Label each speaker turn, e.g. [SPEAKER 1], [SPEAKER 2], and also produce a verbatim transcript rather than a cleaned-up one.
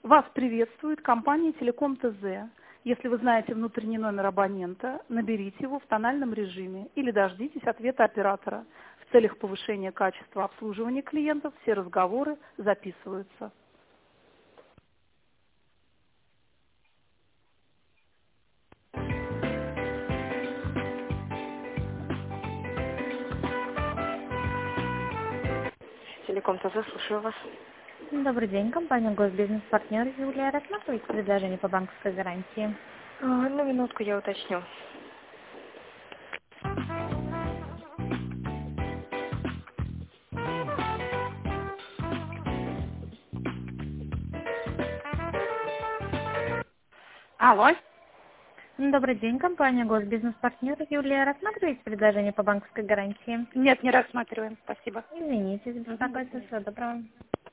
[SPEAKER 1] Вас приветствует компания Телеком ТЗ. Если вы знаете внутренний номер абонента, наберите его в тональном режиме или дождитесь ответа оператора. В целях повышения качества обслуживания клиентов все разговоры записываются.
[SPEAKER 2] Телеком ТЗ, слушаю вас.
[SPEAKER 3] Добрый день, компания Госбизнес-партнер Юлия. Рассматриваете предложение по банковской гарантии?
[SPEAKER 2] А, на минутку я уточню. Алло.
[SPEAKER 3] Добрый день, компания Госбизнес-партнер Юлия. Рассматриваете предложение по банковской гарантии?
[SPEAKER 2] Нет, не рассматриваем. Спасибо.
[SPEAKER 3] Извините за беспокойство. Всего доброго.